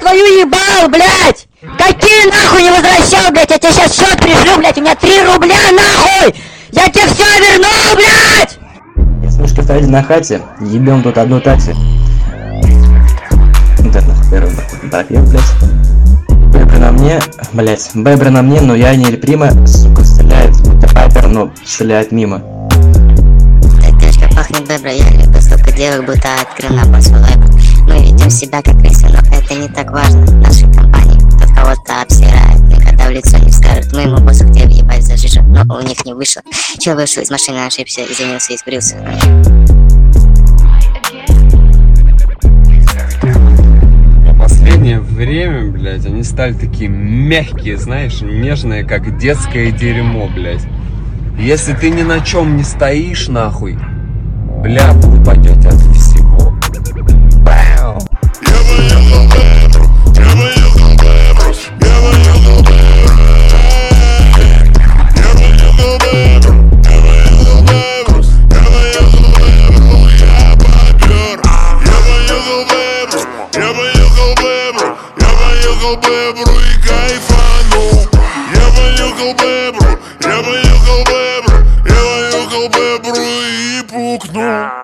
твою ебал, блядь! Какие нахуй не возвращал, блядь? Я тебе сейчас счет пришлю, блядь, у меня 3 рубля, нахуй! Я тебе все верну, блядь! Я с мышкой стояли на хате, ебем тут одну такси. Да нахуй, первый допьем, блядь. Бебры на мне, блядь, бебры на мне, но я не Прима, сука, стреляет, будто пайпер, но стреляет мимо. Так девочка пахнет бебра, я люблю столько девок, будто открыл на босс лэп. Мы ведем себя как весы, но это не так важно в нашей компании. Кто кого-то обсирает, никогда в лицо не скажет. Моему боссу где въебать за жижу, но у них не вышло. Че вышел из машины, ошибся, извинился и сбрился. Последнее время, блядь, они стали такие мягкие, знаешь, нежные, как детское дерьмо, блядь. Если ты ни на чем не стоишь, нахуй, бля, буду падать от всего. Бау! Бебру и кайфану. Я поехал,